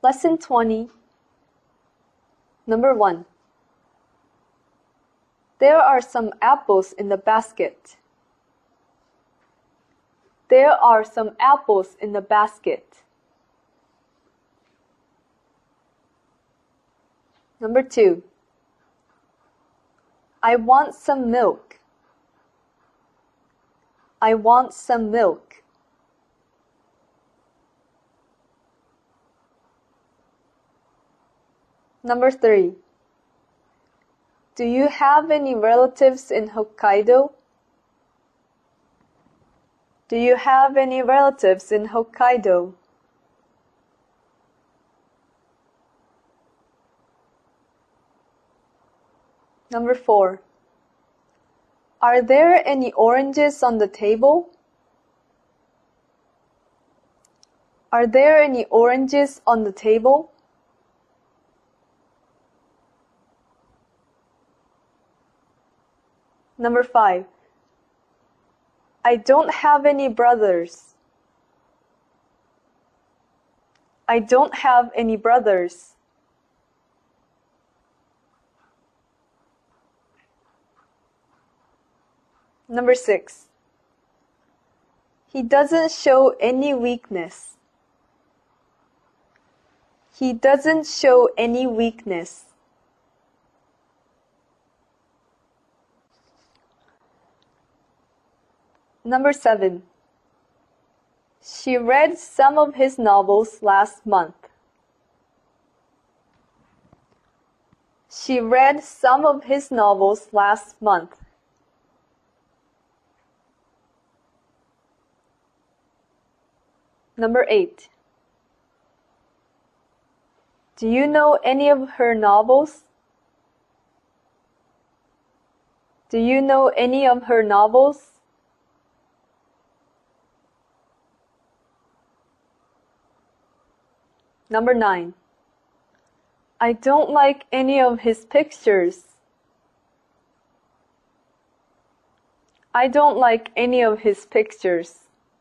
Lesson 20. Number 1. There are some apples in the basket. There are some apples in the basket. Number 2. I want some milk. I want some milk. Number 3. Do you have any relatives in Hokkaido? Do you have any relatives in Hokkaido? Number 4. Are there any oranges on the table? Are there any oranges on the table? Number 5. I don't have any brothers. I don't have any brothers. Number 6. He doesn't show any weakness. He doesn't show any weakness. Number 7. She read some of his novels last month. She read some of his novels last month. Number 8. Do you know any of her novels? Do you know any of her novels? Number 9. I don't like any of his pictures. I don't like any of his pictures.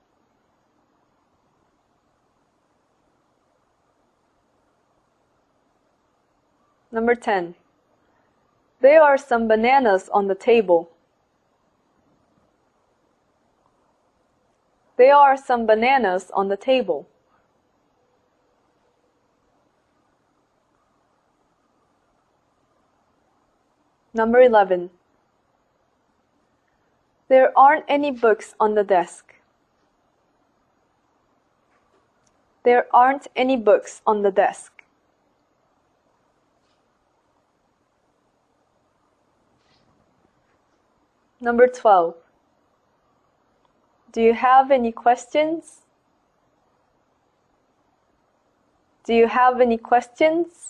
Number 10. There are some bananas on the table. There are some bananas on the table. Number 11. There aren't any books on the desk. There aren't any books on the desk. Number 12. Do you have any questions? Do you have any questions?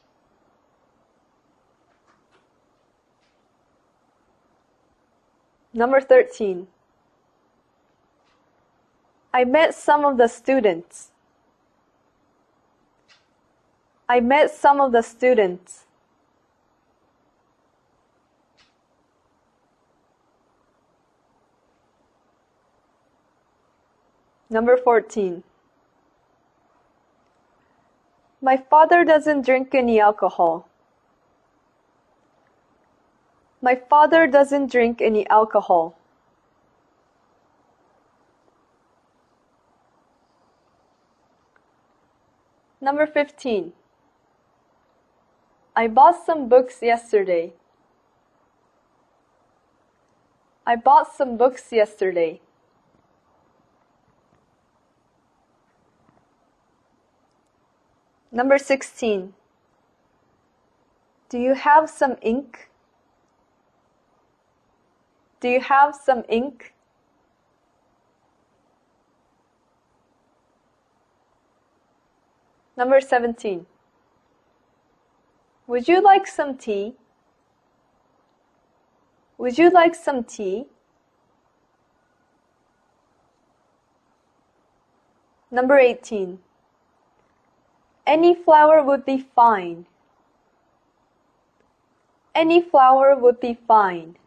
Number 13. I met some of the students. I met some of the students. Number 14. My father doesn't drink any alcohol. My father doesn't drink any alcohol. Number 15. I bought some books yesterday. I bought some books yesterday. Number 16. Do you have some ink? Do you have some ink? Number 17. Would you like some tea? Would you like some tea? Number 18. Any flower would be fine. Any flower would be fine.